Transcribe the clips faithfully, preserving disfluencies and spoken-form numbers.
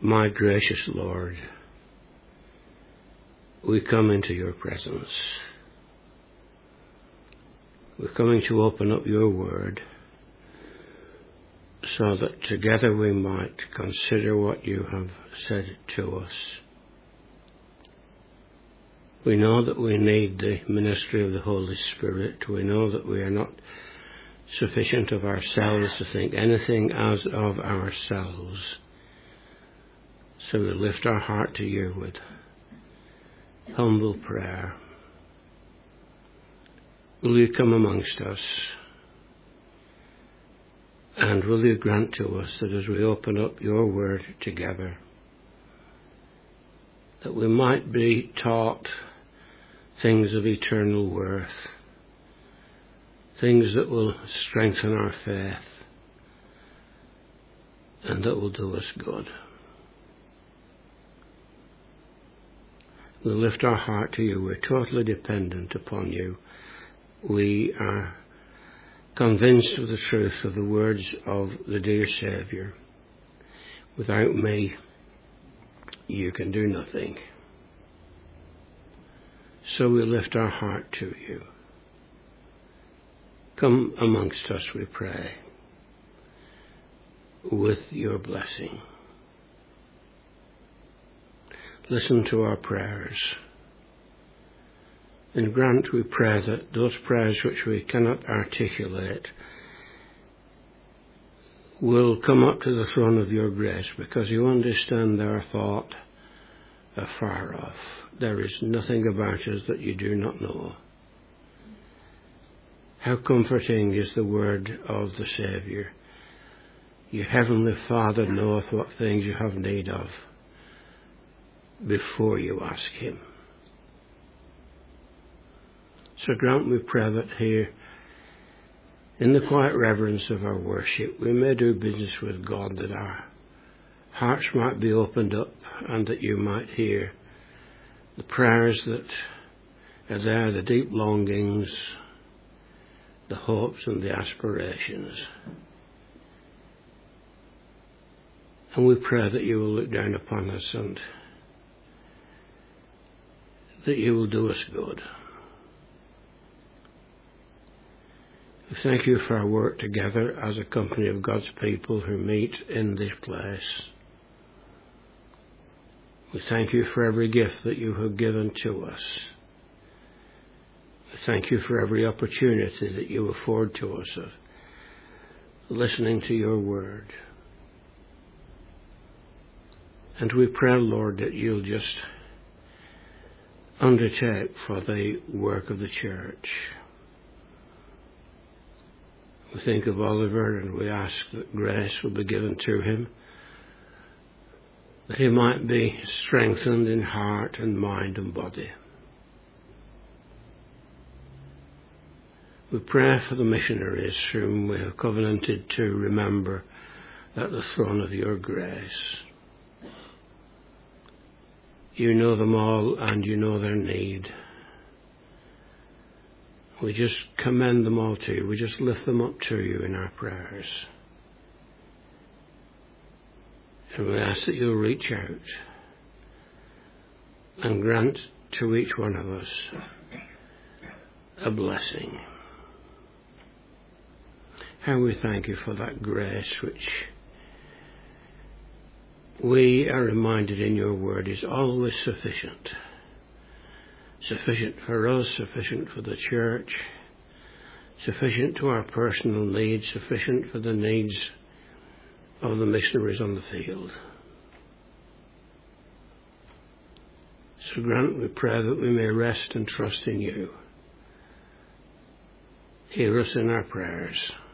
My gracious Lord, we come into your presence. We're coming to open up your word so that together we might consider what you have said to us. We know that we need the ministry of the Holy Spirit. We know that we are not sufficient of ourselves to think anything as of ourselves. So we lift our heart to you with humble prayer. Will you come amongst us? And will you grant to us that as we open up your word together, that we might be taught things of eternal worth, things that will strengthen our faith and that will do us good. We lift our heart to you. We're totally dependent upon you. We are convinced of the truth of the words of the dear Saviour. Without me, you can do nothing. So we lift our heart to you. Come amongst us, we pray, with your blessing. Listen to our prayers. And grant, we pray, that those prayers which we cannot articulate will come up to the throne of your grace, because you understand our thought afar off. There is nothing about us that you do not know. How comforting is the word of the Saviour. Your heavenly Father knoweth what things you have need of before you ask him. So grant, we pray, that here, in the quiet reverence of our worship, we may do business with God, that our hearts might be opened up and that you might hear the prayers that are there, the deep longings, the hopes and the aspirations. And we pray that you will look down upon us and that you will do us good. We thank you for our work together as a company of God's people who meet in this place. We thank you for every gift that you have given to us. We thank you for every opportunity that you afford to us of listening to your word. And we pray, Lord, that you'll just undertake for the work of the church. We think of Oliver, and we ask that grace will be given to him, that he might be strengthened in heart and mind and body. We pray for the missionaries whom we have covenanted to remember at the throne of your grace. You know them all and you know their need. We just commend them all to you. We just lift them up to you in our prayers. And we ask that you'll reach out and grant to each one of us a blessing. How we thank you for that grace which we are reminded in your word is always sufficient. Sufficient for us, sufficient for the church, sufficient to our personal needs, sufficient for the needs of the missionaries on the field. So grant, we pray, that we may rest and trust in you. Hear us in our prayers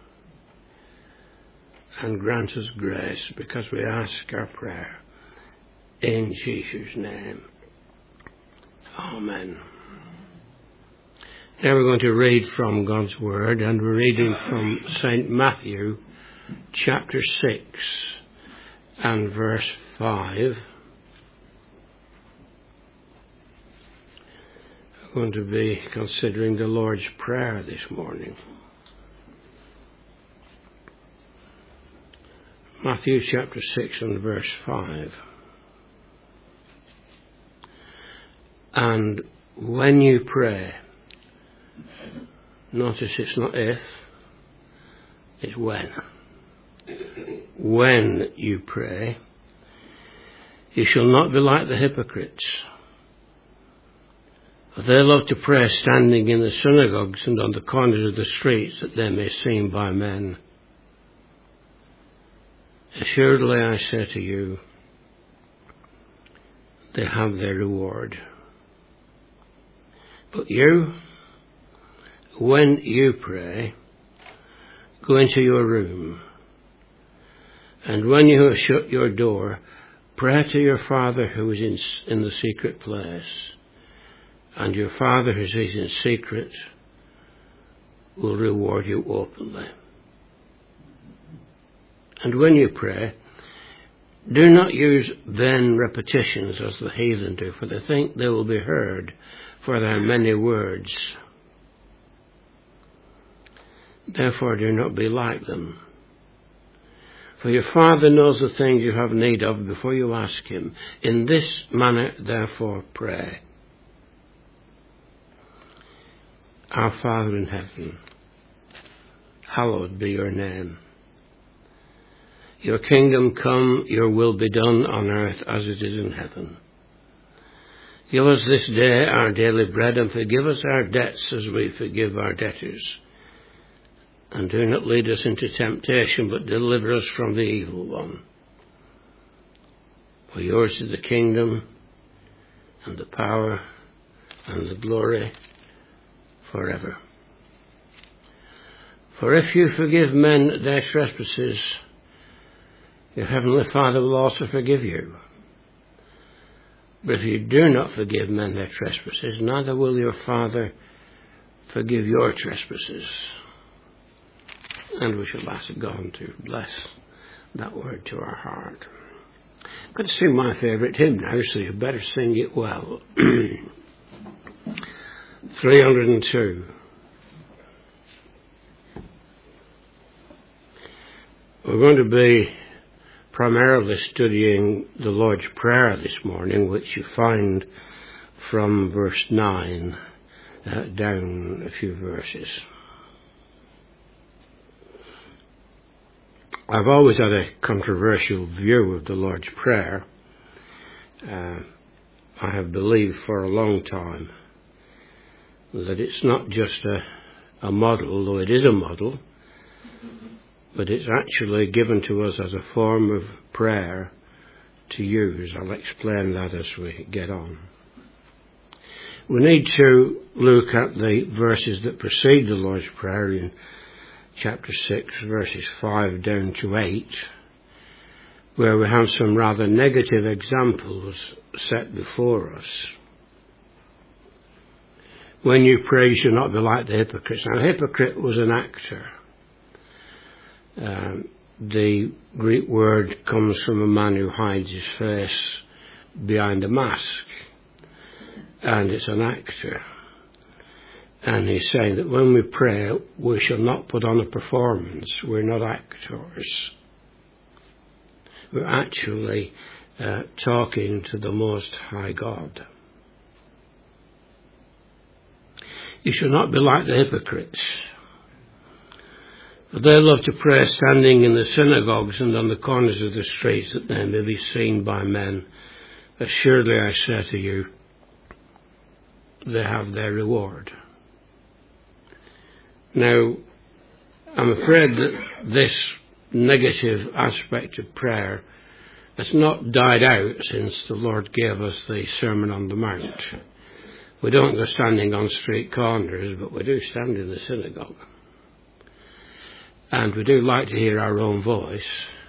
and grant us grace, because we ask our prayer in Jesus' name. Amen. Now we're going to read from God's Word, and we're reading from Saint Matthew chapter six and verse five. We're going to be considering the Lord's Prayer this morning. Matthew chapter six and verse five. And when you pray, notice it's not if, it's when. When you pray, you shall not be like the hypocrites. For they love to pray standing in the synagogues and on the corners of the streets, that they may be seen by men. Assuredly I say to you, they have their reward. But you, when you pray, go into your room, and when you have shut your door, pray to your Father who is in, in the secret place, and your Father who is in secret will reward you openly. And when you pray, do not use vain repetitions as the heathen do, for they think they will be heard for their many words. Therefore do not be like them. For your Father knows the things you have need of before you ask him. In this manner, therefore, pray. Our Father in heaven, hallowed be your name. Your kingdom come, your will be done on earth as it is in heaven. Give us this day our daily bread, and forgive us our debts as we forgive our debtors. And do not lead us into temptation, but deliver us from the evil one. For yours is the kingdom, and the power, and the glory, forever. For if you forgive men their trespasses, your heavenly Father will also forgive you. But if you do not forgive men their trespasses, neither will your Father forgive your trespasses. And we shall ask God to bless that word to our heart. I'm going to sing my favourite hymn now, so you better sing it well. three hundred two. We're going to be primarily studying the Lord's Prayer this morning, which you find from verse nine uh, down a few verses. I've always had a controversial view of the Lord's Prayer. Uh, I have believed for a long time that it's not just a, a model, though it is a model, but it's actually given to us as a form of prayer to use. I'll explain that as we get on. We need to look at the verses that precede the Lord's Prayer in chapter six, verses five down to eight, where we have some rather negative examples set before us. When you pray, you should not be like the hypocrites. Now, a hypocrite was an actor. Um, the Greek word comes from a man who hides his face behind a mask, and it's an actor. And he's saying that when we pray, we shall not put on a performance. We're not actors. We're actually uh, talking to the Most High God. You shall not be like the hypocrites. For they love to pray standing in the synagogues and on the corners of the streets, that they may be seen by men. Assuredly I say to you, they have their reward. Now, I'm afraid that this negative aspect of prayer has not died out since the Lord gave us the Sermon on the Mount. We don't go standing on street corners, but we do stand in the synagogue. And we do like to hear our own voice,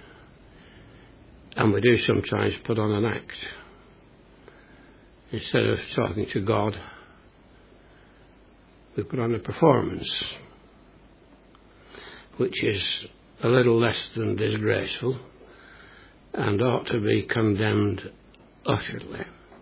and we do sometimes put on an act. Instead of talking to God, we put on a performance, which is a little less than disgraceful and ought to be condemned utterly.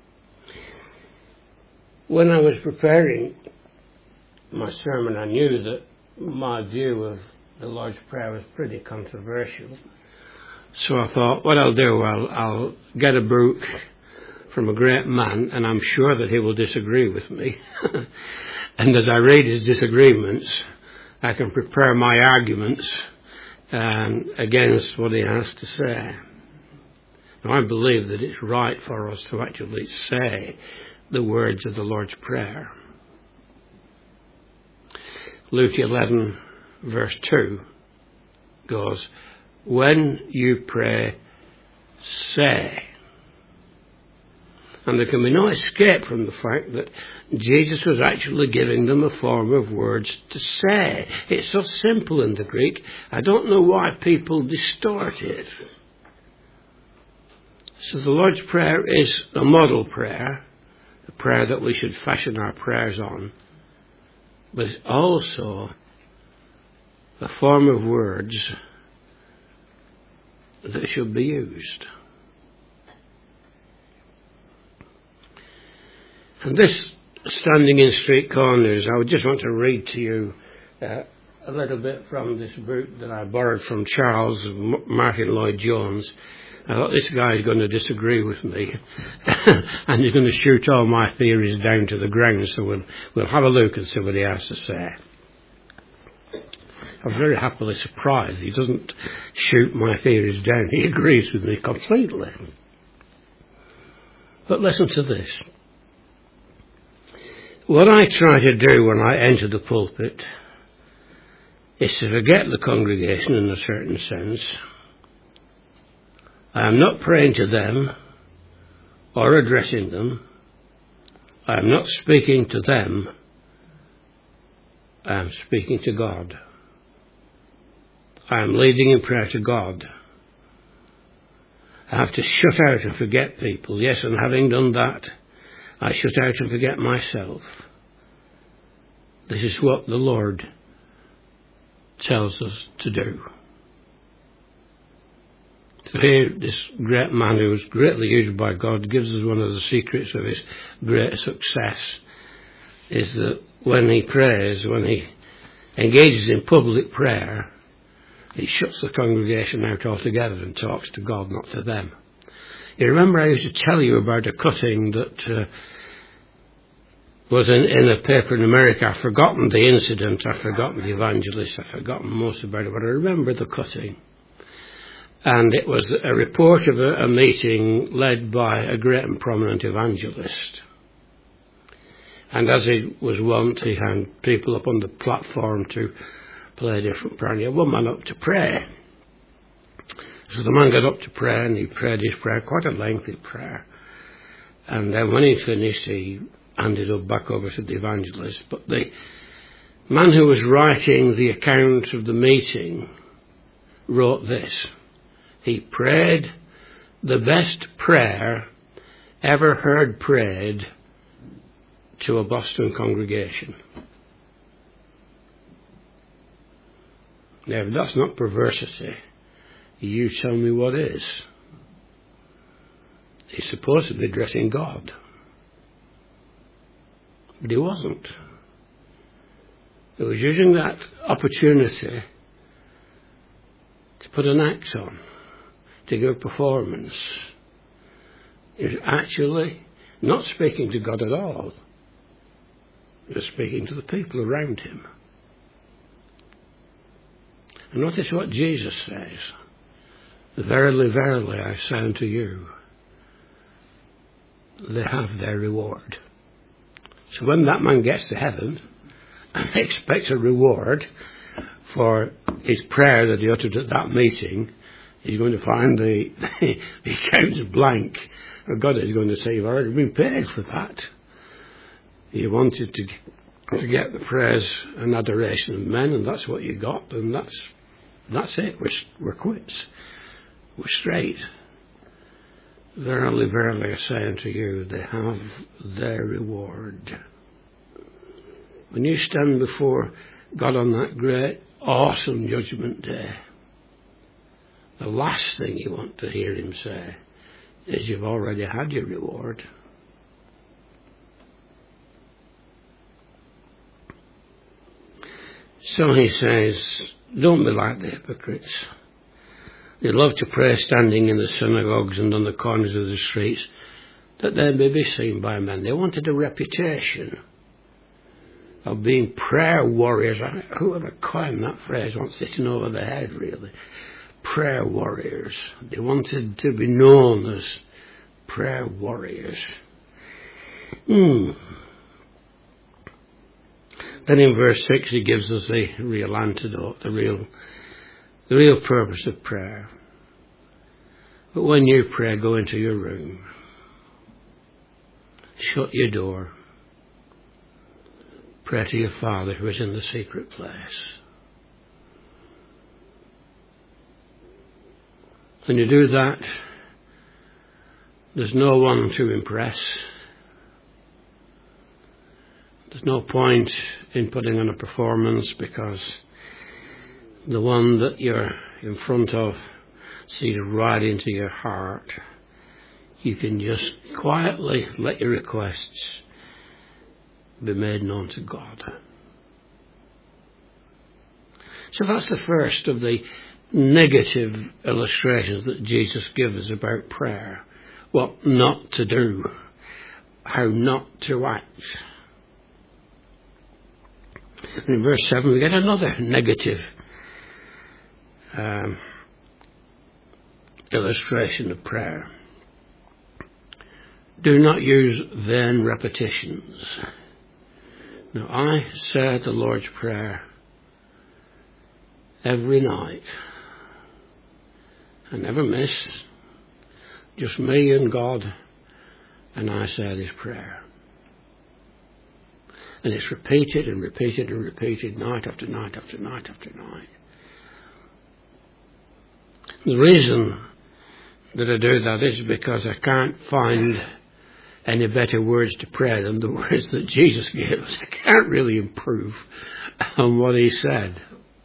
When I was preparing my sermon, I knew that my view of the Lord's Prayer was pretty controversial. So I thought, what I'll do, I'll, I'll get a book from a great man, and I'm sure that he will disagree with me. And as I read his disagreements, I can prepare my arguments um, against what he has to say. Now, I believe that it's right for us to actually say the words of the Lord's Prayer. Luke eleven, verse two goes, when you pray, say. And there can be no escape from the fact that Jesus was actually giving them a form of words to say. It's so simple in the Greek, I don't know why people distort it. So the Lord's Prayer is a model prayer, a prayer that we should fashion our prayers on, but it's also a form of words that should be used. And this, standing in street corners, I would just want to read to you uh, a little bit from this book that I borrowed from Charles Martin Lloyd-Jones. I thought this guy is going to disagree with me and he's going to shoot all my theories down to the ground, so we'll, we'll have a look and see what he has to say. I was very happily surprised. He doesn't shoot my theories down. He agrees with me completely. But listen to this. What I try to do when I enter the pulpit is to forget the congregation in a certain sense. I am not praying to them or addressing them. I am not speaking to them. I am speaking to God. I am leading in prayer to God. I have to shut out and forget people. Yes, and having done that, I shut out and forget myself. This is what the Lord tells us to do. So here, this great man who was greatly used by God gives us one of the secrets of his great success, is that when he prays, when he engages in public prayer, he shuts the congregation out altogether and talks to God, not to them. You remember I used to tell you about a cutting that uh, was in, in a paper in America. I've forgotten the incident, I've forgotten the evangelist, I've forgotten most about it, but I remember the cutting. And it was a report of a, a meeting led by a great and prominent evangelist. And as he was wont, he had people up on the platform to play a different prayer. And he had one man up to pray. So the man got up to pray, and he prayed his prayer, quite a lengthy prayer. And then when he finished, he handed it back over to the evangelist. But the man who was writing the account of the meeting wrote this. He prayed the best prayer ever heard prayed to a Boston congregation. Now, if that's not perversity, you tell me what is. He's supposed to be addressing God. But he wasn't. He was using that opportunity to put an act on, to give a performance. He was actually not speaking to God at all. He was speaking to the people around him. And notice what Jesus says. Verily, verily, I say unto you, they have their reward. So when that man gets to heaven and expects a reward for his prayer that he uttered at that meeting, he's going to find the, the account is blank. And God is going to say, you've already been paid for that. You wanted to, to get the praise and adoration of men, and that's what you got, and that's that's it. We're, we're quits. We're straight. Verily, verily, I say unto you, they have their reward. When you stand before God on that great, awesome judgment day, the last thing you want to hear him say is you've already had your reward. So he says, don't be like the hypocrites. They love to pray standing in the synagogues and on the corners of the streets, that they may be seen by men. They wanted a reputation of being prayer warriors. Whoever coined that phrase wants sitting over their head, really. Prayer warriors. They wanted to be known as prayer warriors. Hmm. Then in verse six he gives us the real antidote, the real, the real purpose of prayer. But when you pray, go into your room. Shut your door. Pray to your Father who is in the secret place. When you do that, there's no one to impress. There's no point in putting on a performance, because the one that you're in front of sees right into your heart. You can just quietly let your requests be made known to God. So that's the first of the negative illustrations that Jesus gives us about prayer. What not to do. How not to act. In verse seven we get another negative um, illustration of prayer. Do not use vain repetitions. Now, I say the Lord's Prayer every night. I never miss. Just me and God, and I say this prayer. And it's repeated and repeated and repeated night after night after night after night. The reason that I do that is because I can't find any better words to pray than the words that Jesus gave us. I can't really improve on what he said.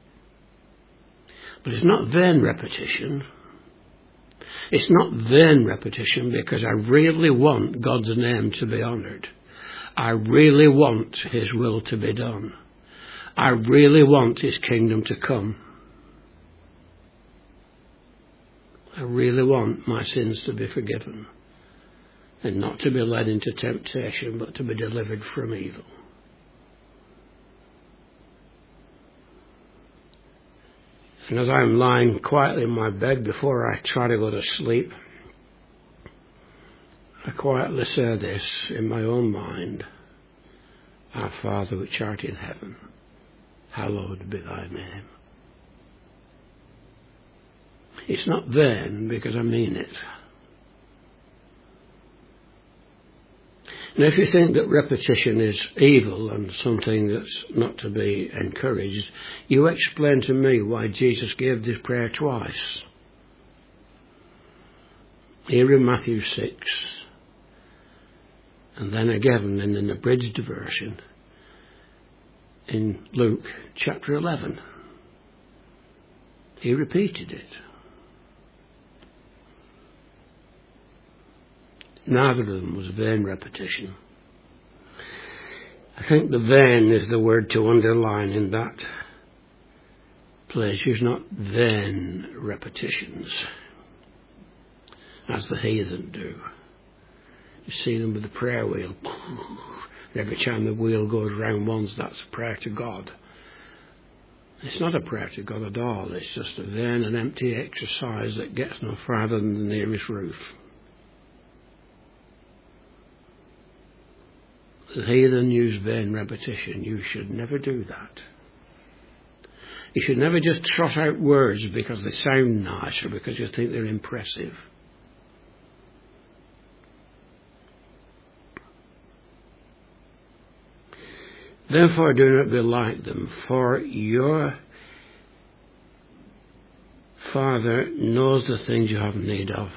But it's not vain repetition. It's not vain repetition because I really want God's name to be honoured. I really want his will to be done. I really want his kingdom to come. I really want my sins to be forgiven and not to be led into temptation, but to be delivered from evil. And as I'm lying quietly in my bed before I try to go to sleep, I quietly say this in my own mind: Our Father which art in heaven, hallowed be thy name. It's not vain because I mean it. Now, if you think that repetition is evil and something that's not to be encouraged, you explain to me why Jesus gave this prayer twice. Here in Matthew six, and then again in an abridged version in Luke chapter eleven. He repeated it. Neither of them was vain repetition. I think the vain is the word to underline in that place. Use not vain repetitions, as the heathen do. You see them with the prayer wheel. Every time the wheel goes round once, that's a prayer to God. It's not a prayer to God at all. It's just a vain and empty exercise that gets no farther than the nearest roof. The heathen use vain repetition. You should never do that. You should never just trot out words because they sound nice or because you think they're impressive. Therefore do not be like them, for your Father knows the things you have need of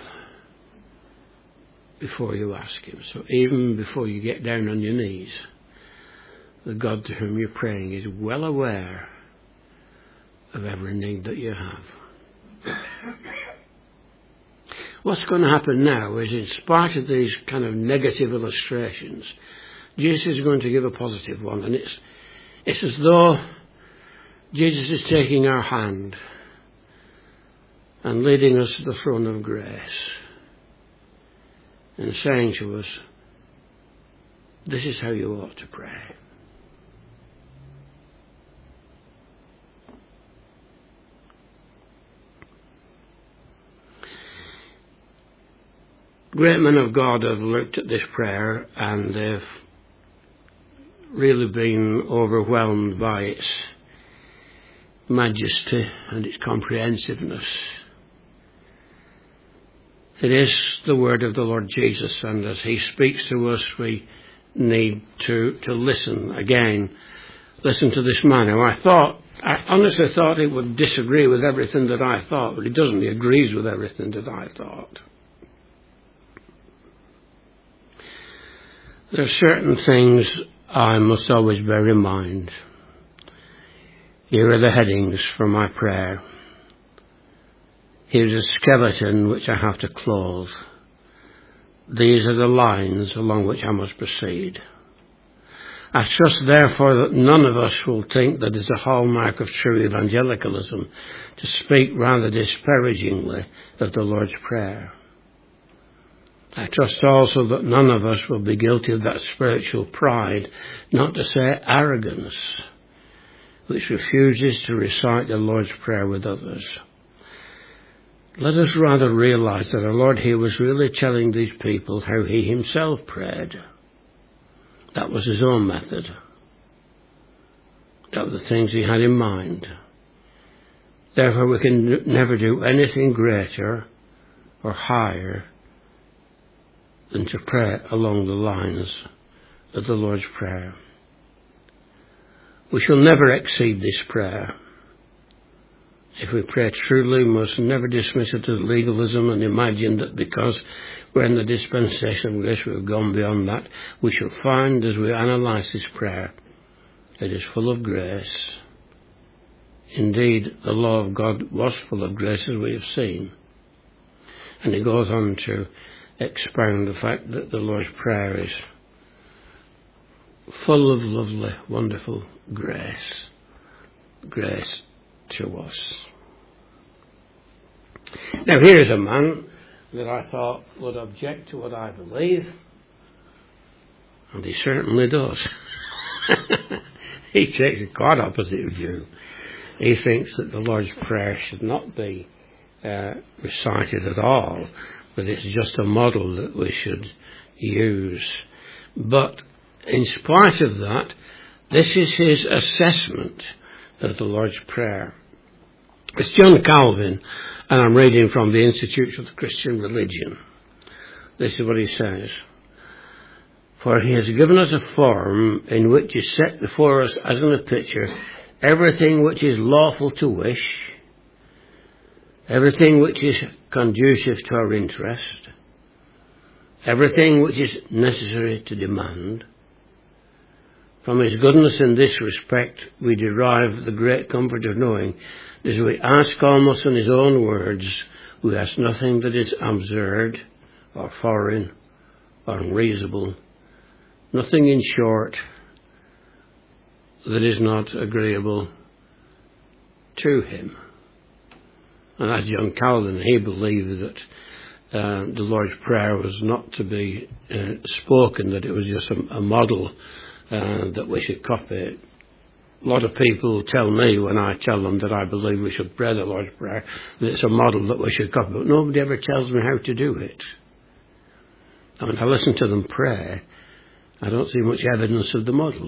before you ask him. So even before you get down on your knees, the God to whom you're praying is well aware of every need that you have. What's going to happen now is, in spite of these kind of negative illustrations, Jesus is going to give a positive one, and it's it's as though Jesus is taking our hand and leading us to the throne of grace. and saying to us, this is how you ought to pray. Great men of God have looked at this prayer and they've really been overwhelmed by its majesty and its comprehensiveness. It is the word of the Lord Jesus, and as he speaks to us, we need to, to listen again. Listen to this man who I thought, I honestly thought he would disagree with everything that I thought, but he doesn't. He agrees with everything that I thought. There are certain things I must always bear in mind. Here are the headings for my prayer. Here's a skeleton which I have to clothe. These are the lines along which I must proceed. I trust, therefore, that none of us will think that it's a hallmark of true evangelicalism to speak rather disparagingly of the Lord's Prayer. I trust also that none of us will be guilty of that spiritual pride, not to say arrogance, which refuses to recite the Lord's Prayer with others. Let us rather realize that our Lord here was really telling these people how he himself prayed. That was his own method. That were the things he had in mind. Therefore, we can never do anything greater or higher than to pray along the lines of the Lord's Prayer. We shall never exceed this prayer. If we pray truly, we must never dismiss it as legalism and imagine that because we're in the dispensation of grace, we've gone beyond that. We shall find as we analyse this prayer, it is full of grace. Indeed, the law of God was full of grace, as we have seen. And he goes on to expound the fact that the Lord's Prayer is full of lovely, wonderful grace. Grace to us. Now here is a man that I thought would object to what I believe, and he certainly does. He takes a quite opposite view. He thinks that the Lord's Prayer should not be uh, recited at all, but it's just a model that we should use. But in spite of that, this is his assessment of the Lord's Prayer. It's John Calvin, and I'm reading from the Institutes of the Christian Religion. This is what he says. For he has given us a form in which is set before us as in a picture everything which is lawful to wish, everything which is conducive to our interest, everything which is necessary to demand. From his goodness in this respect, we derive the great comfort of knowing that as we ask almost in his own words, we ask nothing that is absurd or foreign or unreasonable, nothing in short that is not agreeable to him. And as John Calvin, he believed that uh, the Lord's Prayer was not to be uh, spoken, that it was just a, a model Uh, that we should copy it. A lot of people tell me when I tell them that I believe we should pray the Lord's Prayer, that it's a model that we should copy, but nobody ever tells me how to do it. And when I listen to them pray, I don't see much evidence of the model.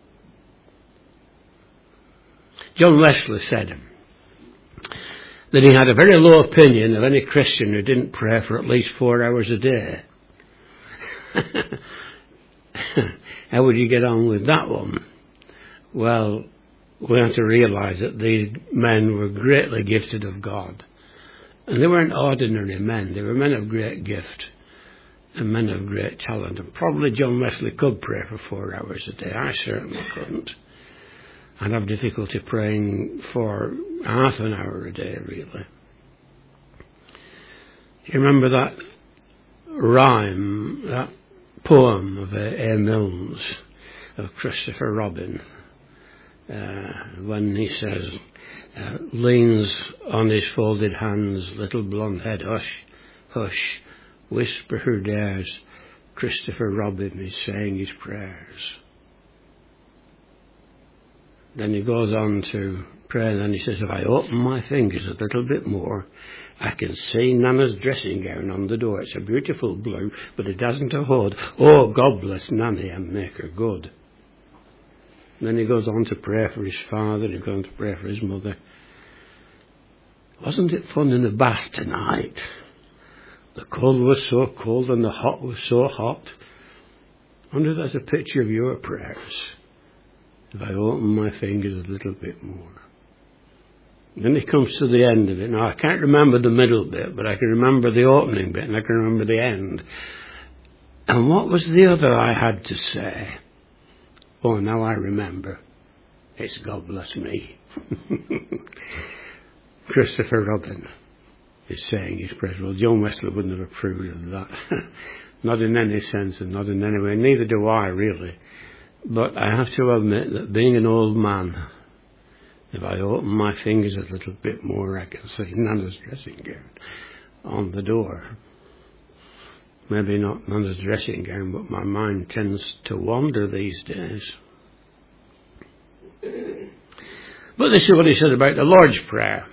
John Wesley said that he had a very low opinion of any Christian who didn't pray for at least four hours a day. How would you get on with that one? Well, we have to realize that these men were greatly gifted of God. And they weren't ordinary men. They were men of great gift and men of great talent. And probably John Wesley could pray for four hours a day. I certainly couldn't. I'd have difficulty praying for half an hour a day, really. You remember that rhyme, that poem of A. Milnes, of Christopher Robin, uh, when he says, uh, leans on his folded hands, little blonde head, hush, hush, whisper who dares, Christopher Robin is saying his prayers. Then he goes on to pray, and then he says, if I open my fingers a little bit more, I can see Nana's dressing gown on the door. It's a beautiful blue, but it hasn't a hood. Oh, God bless Nanny and make her good. And then he goes on to pray for his father, and he goes on to pray for his mother. Wasn't it fun in the bath tonight? The cold was so cold and the hot was so hot. I wonder if that's a picture of your prayers. If I open my fingers a little bit more. Then he comes to the end of it. Now, I can't remember the middle bit, but I can remember the opening bit and I can remember the end. And what was the other I had to say? Oh, now I remember. It's God bless me. Christopher Robin is saying his prayers. Well, John Wesley wouldn't have approved of that. Not in any sense and not in any way. Neither do I, really. But I have to admit that being an old man, if I open my fingers a little bit more, I can see Nana's dressing gown on the door. Maybe not Nana's dressing gown, but my mind tends to wander these days. But this is what he said about the Lord's Prayer.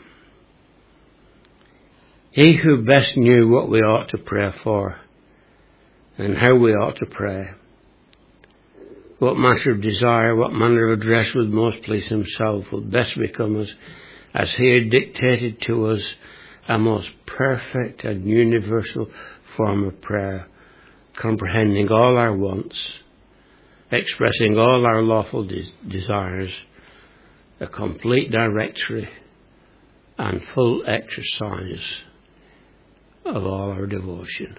He who best knew what we ought to pray for and how we ought to pray, what matter of desire, what manner of address would most please himself, would best become us, as he had dictated to us, a most perfect and universal form of prayer, comprehending all our wants, expressing all our lawful des- desires, a complete directory and full exercise of all our devotion.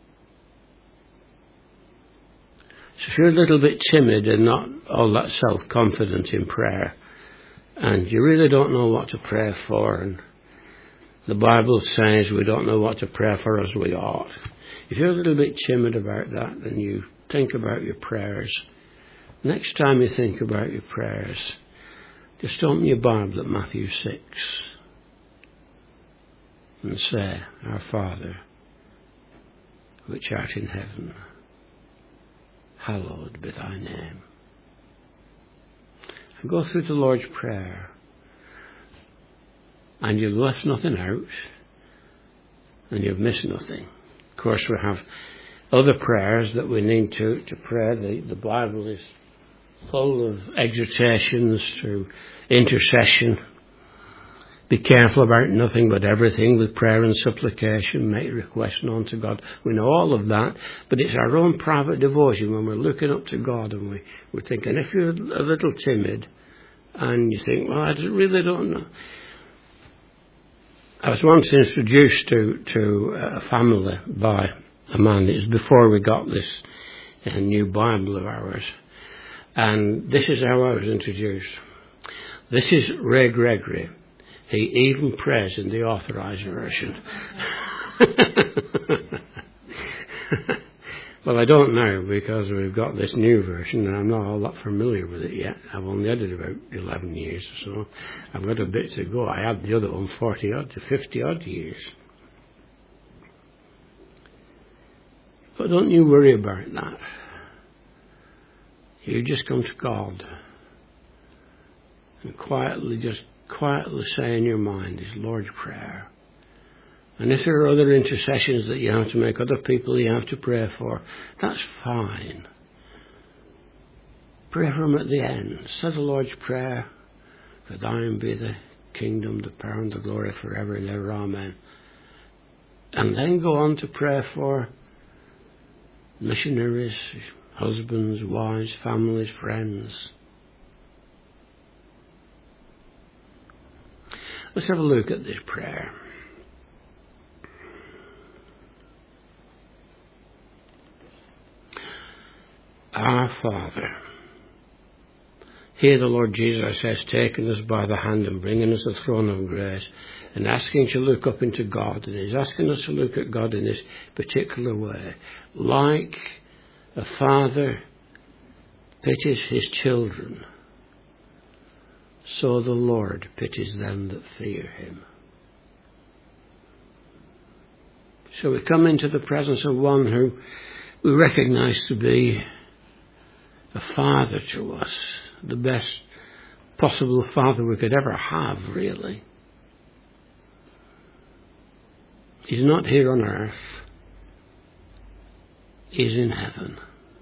So if you're a little bit timid and not all that self-confident in prayer, and you really don't know what to pray for, and the Bible says we don't know what to pray for as we ought. If you're a little bit timid about that, and you think about your prayers, next time you think about your prayers, just open your Bible at Matthew six and say, Our Father, which art in heaven, hallowed be thy name. And go through the Lord's Prayer, and you've left nothing out, and you've missed nothing. Of course, we have other prayers that we need to, to pray. The, the Bible is full of exhortations to intercession. Be careful about nothing but everything with prayer and supplication. Make requests known to God. We know all of that, but it's our own private devotion when we're looking up to God and we, we're thinking, if you're a little timid and you think, well, I really don't know. I was once introduced to, to a family by a man. It was before we got this uh, new Bible of ours. And this is how I was introduced. This is Ray Gregory. He even prays in the Authorized Version. Well, I don't know, because we've got this new version and I'm not all that familiar with it yet. I've only had it about eleven years or so. I've got a bit to go. I had the other one forty odd to fifty odd years. But don't you worry about that. You just come to God and quietly, just quietly say in your mind His Lord's Prayer. And if there are other intercessions that you have to make, other people you have to pray for, that's fine. Pray for them at the end. Say the Lord's Prayer. For thine be the kingdom, the power and the glory forever and ever. Amen. And then go on to pray for missionaries, husbands, wives, families, friends. Let's have a look at this prayer. Our Father. Here the Lord Jesus has taken us by the hand and bringing us to the throne of grace and asking to look up into God. And He's asking us to look at God in this particular way. Like a father pities his children, so the Lord pities them that fear Him. So we come into the presence of one who we recognize to be a father to us, the best possible father we could ever have, really. He's not here on earth. He's in heaven.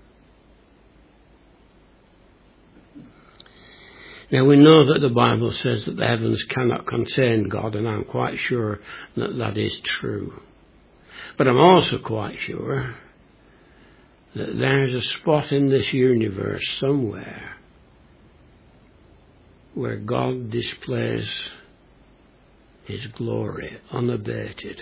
Now we know that the Bible says that the heavens cannot contain God, and I'm quite sure that that is true. But I'm also quite sure that there's a spot in this universe somewhere where God displays His glory unabated.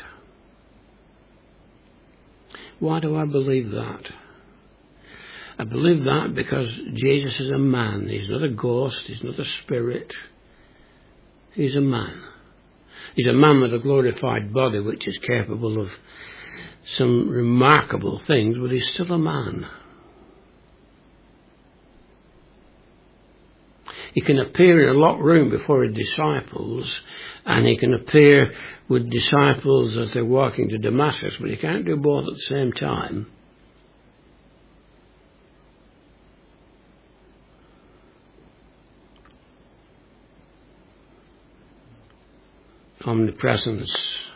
Why do I believe that? I believe that because Jesus is a man. He's not a ghost. He's not a spirit. He's a man. He's a man with a glorified body which is capable of some remarkable things, but he's still a man. He can appear in a locked room before his disciples, and he can appear with disciples as they're walking to Damascus, but he can't do both at the same time. Omnipresence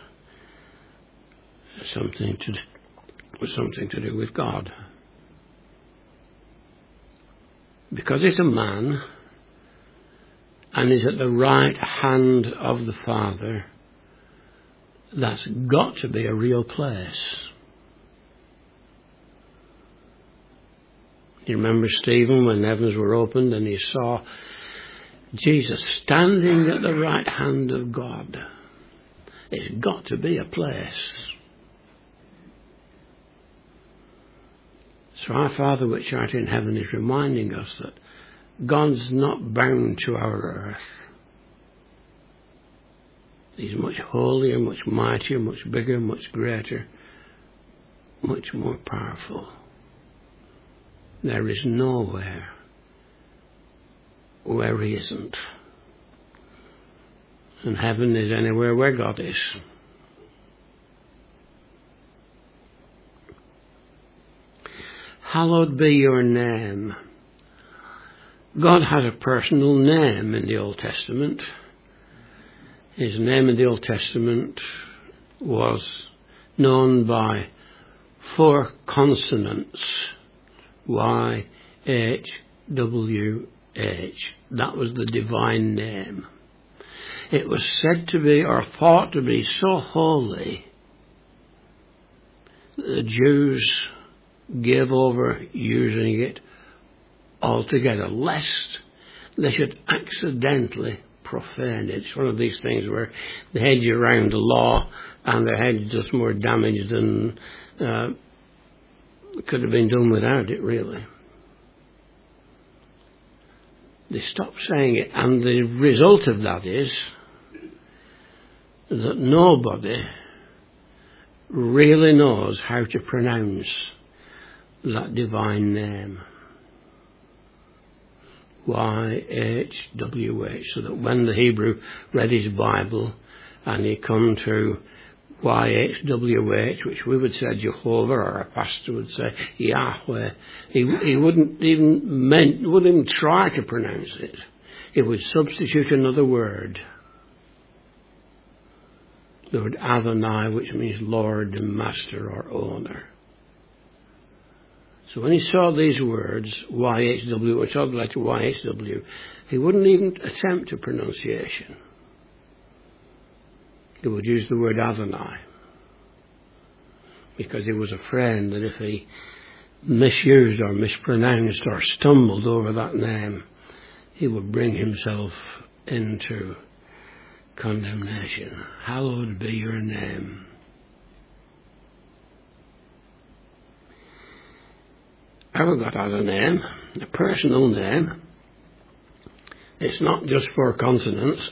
has something to do, something to do with God. Because he's a man and is at the right hand of the Father, that's got to be a real place. You remember Stephen when the heavens were opened and he saw Jesus standing at the right hand of God. It's got to be a place. So our Father which art in heaven is reminding us that God's not bound to our earth. He's much holier, much mightier, much bigger, much greater, much more powerful. There is nowhere where He isn't. And heaven is anywhere where God is. Hallowed be your name. God has a personal name in the Old Testament. His name in the Old Testament was known by four consonants. Y, H, W, H. That was the divine name. It was said to be, or thought to be, so holy that the Jews gave over using it altogether, lest they should accidentally profane it. It's one of these things where they hedge around the law and the hedge does more damage than uh, could have been done without it, really. They stopped saying it, and the result of that is that nobody really knows how to pronounce that divine name. Y H W H. So that when the Hebrew read his Bible and he come to Y H W H, which we would say Jehovah, or a pastor would say Yahweh, he, he wouldn't even meant, wouldn't even try to pronounce it. He would substitute another word. The word Adonai, which means Lord and Master or Owner. So when he saw these words, Y H W, or saw the letter Y H W, he wouldn't even attempt a pronunciation. He would use the word Adonai, because he was afraid that if he misused or mispronounced or stumbled over that name, he would bring himself into condemnation. Hallowed be your name. Our God has a name, a personal name. It's not just four consonants.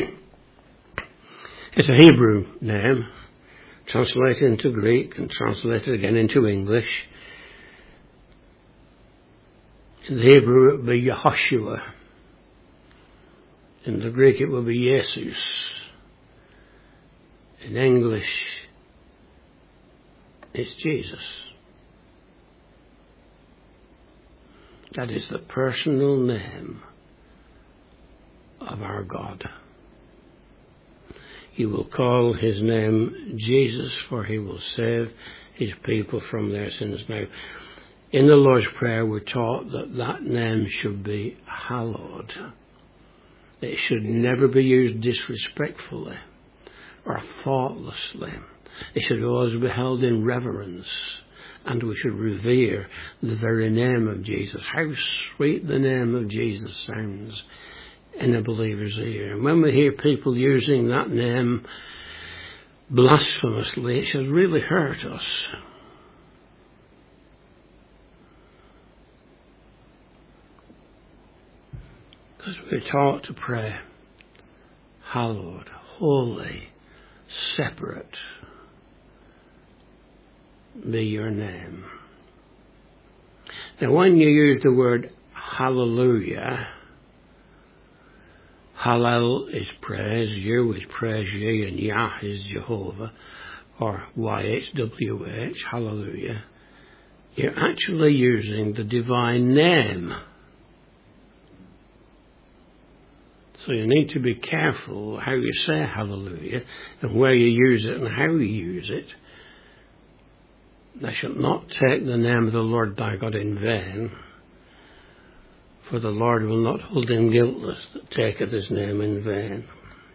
It's a Hebrew name, translated into Greek and translated again into English. In the Hebrew it would be Yehoshua. In the Greek it would be Jesus. In English It's Jesus. That is the personal name of our God. You will call his name Jesus, for he will save his people from their sins. Now, in the Lord's Prayer, we're taught that that name should be hallowed. It should never be used disrespectfully or thoughtlessly. It should always be held in reverence, and we should revere the very name of Jesus. How sweet the name of Jesus sounds in a believer's ear. And when we hear people using that name blasphemously, it should really hurt us. Because we're taught to pray, hallowed, holy, separate be your name. Now, when you use the word hallelujah, Hallel is praise, you is praise ye, and Yah is Jehovah, or Y H W H, hallelujah. You're actually using the divine name. So you need to be careful how you say hallelujah and where you use it and how you use it. Thou shalt not take the name of the Lord thy God in vain, for the Lord will not hold him guiltless that taketh his name in vain.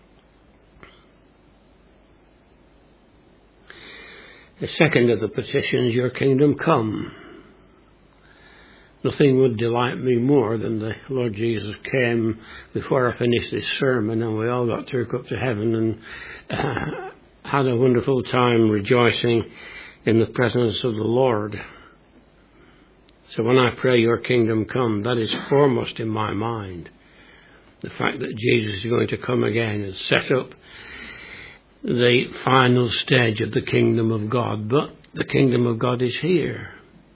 The second of the petitions, your kingdom come. Nothing would delight me more than the Lord Jesus came before I finished this sermon, and we all got took up to heaven and uh, had a wonderful time rejoicing in the presence of the Lord. So when I pray your kingdom come, that is foremost in my mind. The fact that Jesus is going to come again and set up the final stage of the kingdom of God. But the kingdom of God is here.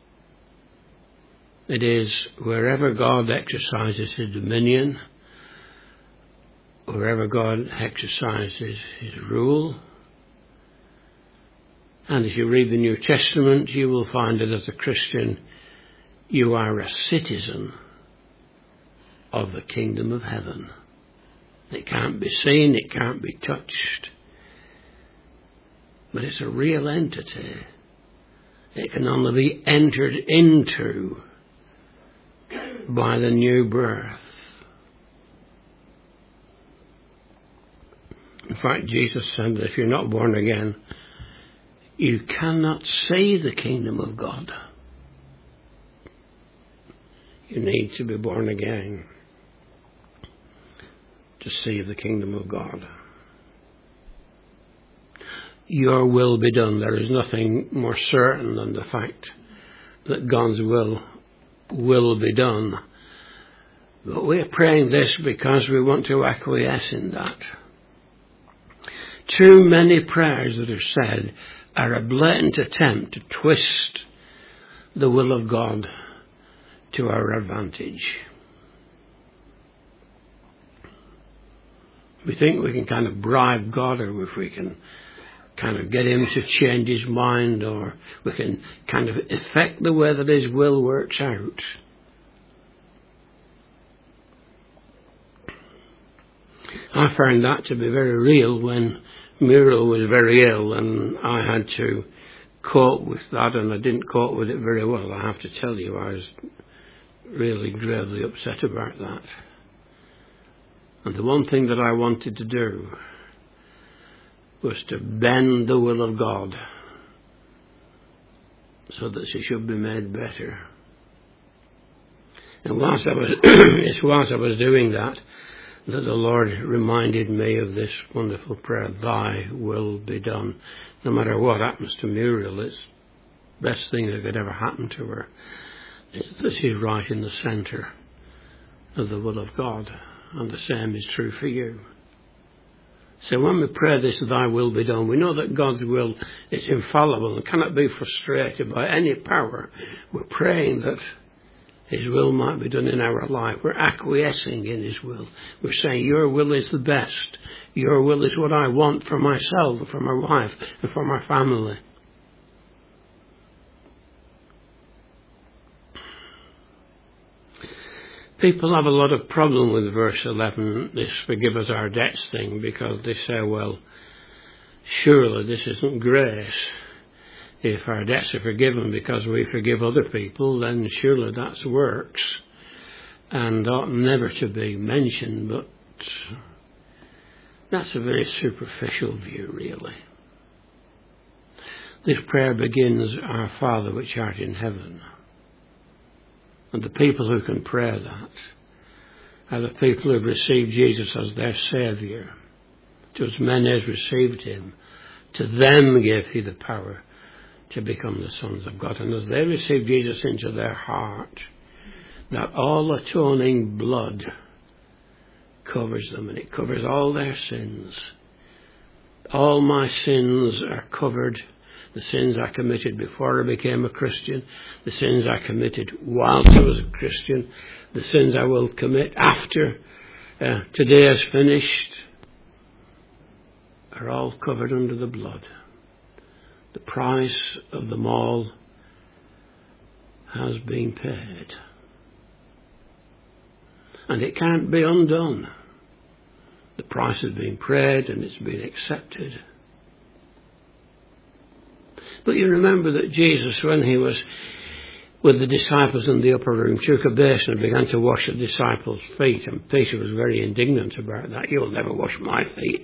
It is wherever God exercises his dominion, wherever God exercises his rule. And as you read the New Testament, you will find that as a Christian, you are a citizen of the kingdom of heaven. It can't be seen, it can't be touched. But it's a real entity. It can only be entered into by the new birth. In fact, Jesus said that if you're not born again, you cannot see the kingdom of God. You need to be born again to see the kingdom of God. Your will be done. There is nothing more certain than the fact that God's will will be done. But we're praying this because we want to acquiesce in that. Too many prayers that are said are a blatant attempt to twist the will of God to our advantage. We think we can kind of bribe God, or if we can kind of get him to change his mind, or we can kind of affect the way that his will works out. I found that to be very real when Muriel was very ill and I had to cope with that, and I didn't cope with it very well. I have to tell you, I was really gravely upset about that. And the one thing that I wanted to do was to bend the will of God so that she should be made better. And whilst I was, it's whilst I was doing that, that the Lord reminded me of this wonderful prayer, thy will be done. No matter what happens to Muriel, it's the best thing that could ever happen to her. It's that she's right in the centre of the will of God. And the same is true for you. So when we pray this, thy will be done, we know that God's will is infallible and cannot be frustrated by any power. We're praying that his will might be done in our life. We're acquiescing in his will. We're saying, your will is the best. Your will is what I want for myself, for my wife, and for my family. People have a lot of problem with verse eleven, this forgive us our debts thing, because they say, well, surely this isn't grace. If our debts are forgiven because we forgive other people, then surely that's works and ought never to be mentioned, but that's a very superficial view, really. This prayer begins, Our Father which art in heaven. And the people who can pray that are the people who have received Jesus as their Saviour. To as many as received him, to them gave he the power to become the sons of God. And as they receive Jesus into their heart, that all atoning blood covers them, and it covers all their sins. All my sins are covered. The sins I committed before I became a Christian, the sins I committed whilst I was a Christian, the sins I will commit after uh, today is finished, are all covered under the blood. The price of them all has been paid. And it can't be undone. The price has been paid and it's been accepted. But you remember that Jesus, when he was with the disciples in the upper room, took a basin and began to wash the disciples' feet. And Peter was very indignant about that. You'll never wash my feet.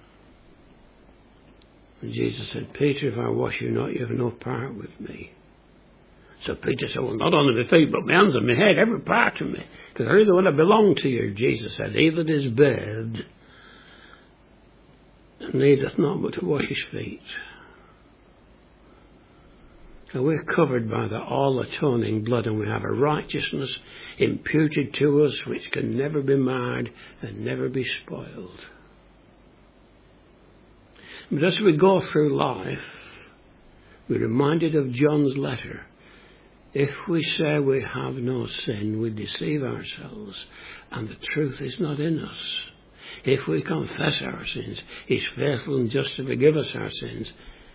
And Jesus said, Peter, if I wash you not, you have no part with me. So Peter said, well, not only my feet, but my hands and my head, every part of me, because I really want to belong to you. Jesus said, he that is bathed needeth not but to wash his feet. So we're covered by the all-atoning blood, and we have a righteousness imputed to us which can never be marred and never be spoiled. But as we go through life, we're reminded of John's letter. If we say we have no sin, we deceive ourselves, and the truth is not in us. If we confess our sins, he's faithful and just to forgive us our sins.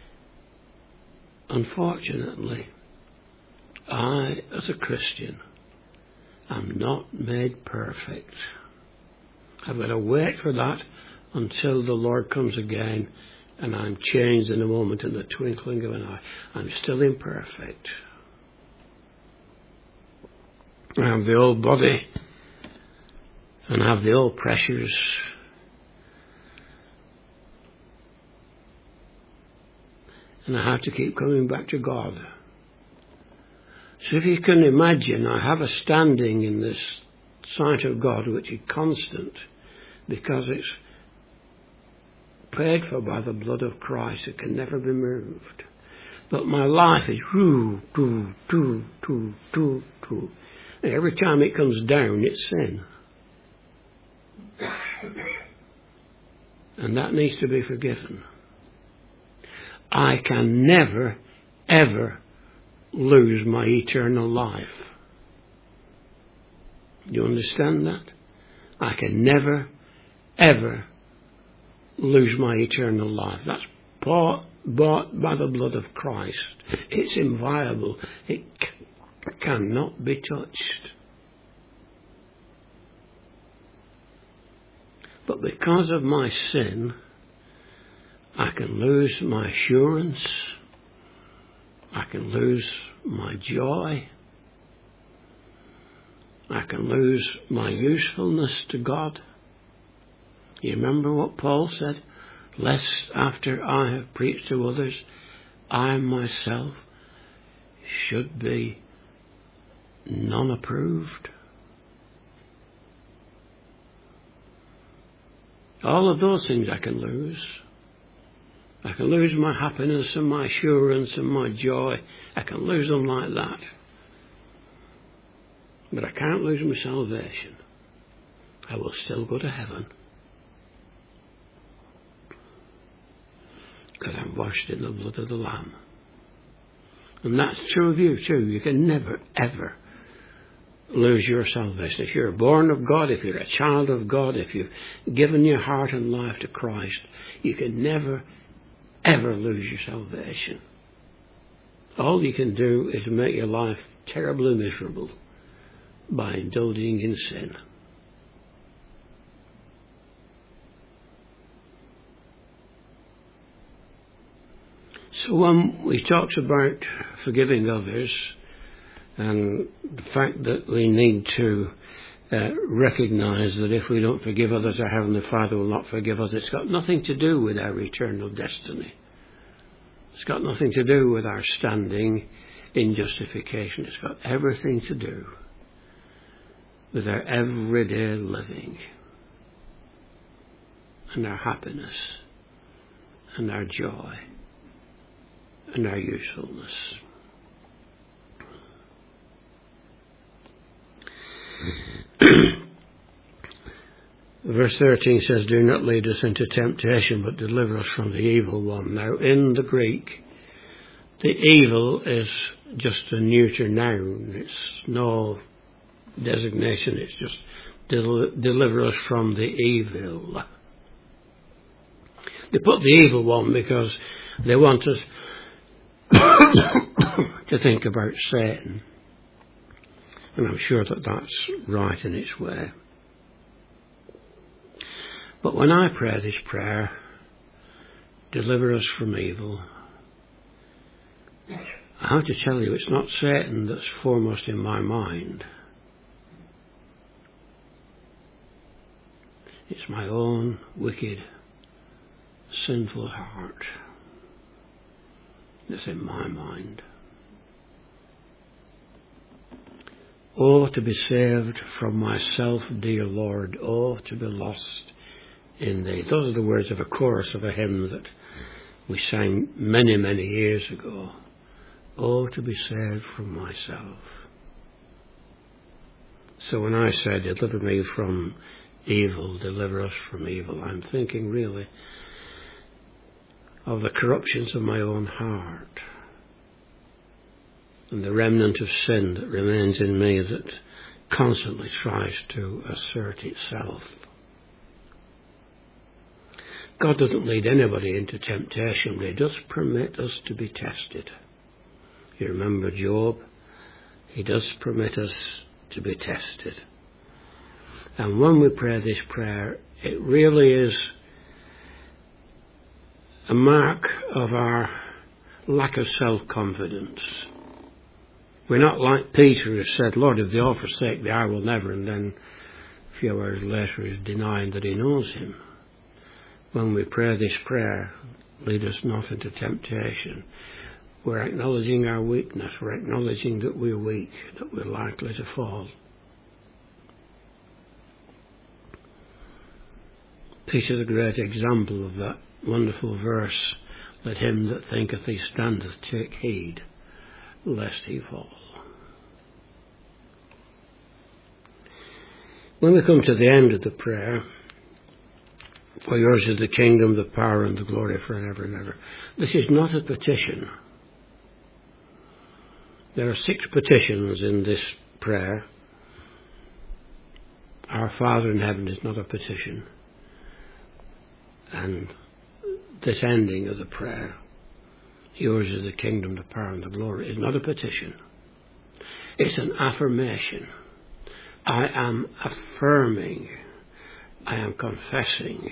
Unfortunately, I, as a Christian, am not made perfect. I've got to wait for that until the Lord comes again, and I'm changed in a moment, in the twinkling of an eye. I'm still imperfect. I have the old body, and I have the old pressures. And I have to keep coming back to God. So if you can imagine, I have a standing in this sight of God which is constant, because it's paid for by the blood of Christ. It can never be moved. But my life is roo, doo, doo, doo, doo, doo. And every time it comes down, it's sin. And that needs to be forgiven. I can never, ever lose my eternal life. Do you understand that? I can never, ever lose my eternal life. That's bought, bought by the blood of Christ. It's inviolable. It c- cannot be touched. But because of my sin, I can lose my assurance. I can lose my joy. I can lose my usefulness to God. You remember what Paul said? Lest after I have preached to others, I myself should be non-approved. All of those things I can lose. I can lose my happiness and my assurance and my joy. I can lose them like that. But I can't lose my salvation. I will still go to heaven. Because I'm washed in the blood of the Lamb. And that's true of you too. You can never, ever lose your salvation. If you're born of God, if you're a child of God, if you've given your heart and life to Christ, you can never, ever lose your salvation. All you can do is make your life terribly miserable by indulging in sin. So when we talked about forgiving others and the fact that we need to uh, recognize that if we don't forgive others, our Heavenly Father will not forgive us, it's got nothing to do with our eternal destiny. It's got nothing to do with our standing in justification. It's got everything to do with our everyday living and our happiness and our joy and our usefulness. Verse thirteen says, do not lead us into temptation, but deliver us from the evil one. Now, in the Greek, the evil is just a neuter noun. It's no designation. It's just del- deliver us from the evil. They put the evil one because they want us to think about Satan. And I'm sure that that's right in its way. But when I pray this prayer, deliver us from evil, I have to tell you, it's not Satan that's foremost in my mind. It's my own wicked, sinful heart that's in my mind. Oh, to be saved from myself, dear Lord. Oh, to be lost in thee. Those are the words of a chorus of a hymn that we sang many, many years ago. Oh, to be saved from myself. So when I say, deliver me from evil, deliver us from evil, I'm thinking really of the corruptions of my own heart and the remnant of sin that remains in me that constantly tries to assert itself. God doesn't lead anybody into temptation, but He does permit us to be tested. You remember Job? He does permit us to be tested. And when we pray this prayer, it really is a mark of our lack of self-confidence. We're not like Peter who said, Lord, if they all forsake thee, I will never, and then a few hours later is denying that he knows him. When we pray this prayer, lead us not into temptation, we're acknowledging our weakness. We're acknowledging that we're weak, that we're likely to fall. Peter's a great example of that wonderful verse, let him that thinketh he standeth take heed, lest he fall. When we come to the end of the prayer, for yours is the kingdom, the power, and the glory for ever and ever. This is not a petition. There are six petitions in this prayer. Our Father in heaven is not a petition. And this ending of the prayer, yours is the kingdom, the power, and the glory, is not a petition. It's an affirmation. I am affirming. I am confessing.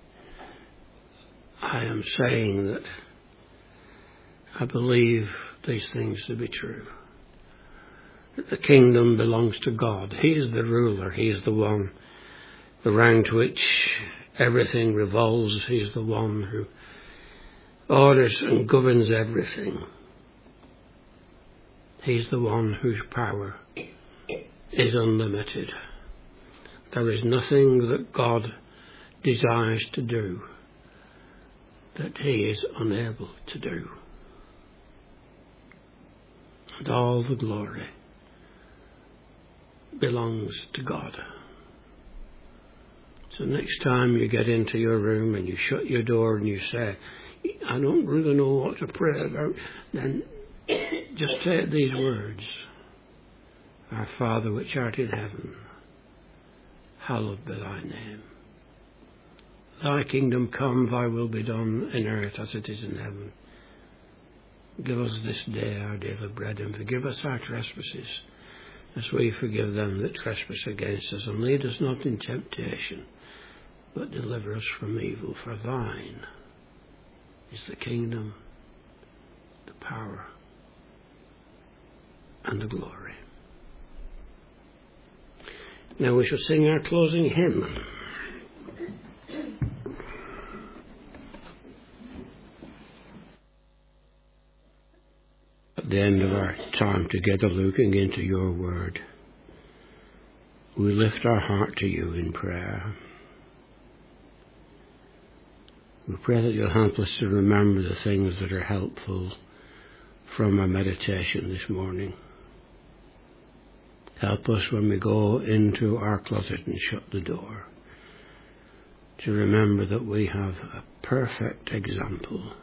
I am saying that I believe these things to be true. That the kingdom belongs to God. He is the ruler. He is the one around which everything revolves. He is the one who orders and governs everything. He's the one whose power is unlimited. There is nothing that God desires to do that He is unable to do. And all the glory belongs to God. So next time you get into your room and you shut your door and you say, I don't really know what to pray about, then just take these words. Our Father which art in heaven, hallowed be thy name. Thy kingdom come, thy will be done in earth as it is in heaven. Give us this day our daily bread, and forgive us our trespasses, as we forgive them that trespass against us. And lead us not in temptation, but deliver us from evil. For thine is the kingdom, the power, and the glory. Now we shall sing our closing hymn. At the end of our time together looking into your word, we lift our heart to you in prayer. We pray that you'll help us to remember the things that are helpful from our meditation this morning. Help us when we go into our closet and shut the door to remember that we have a perfect example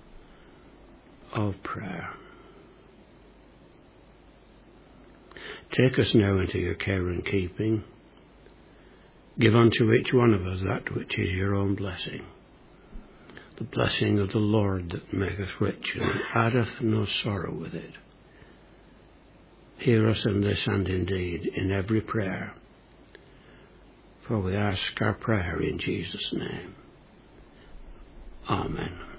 of prayer. Take us now into your care and keeping. Give unto each one of us that which is your own blessing. The blessing of the Lord that maketh rich and addeth no sorrow with it. Hear us in this and indeed in every prayer. For we ask our prayer in Jesus' name. Amen.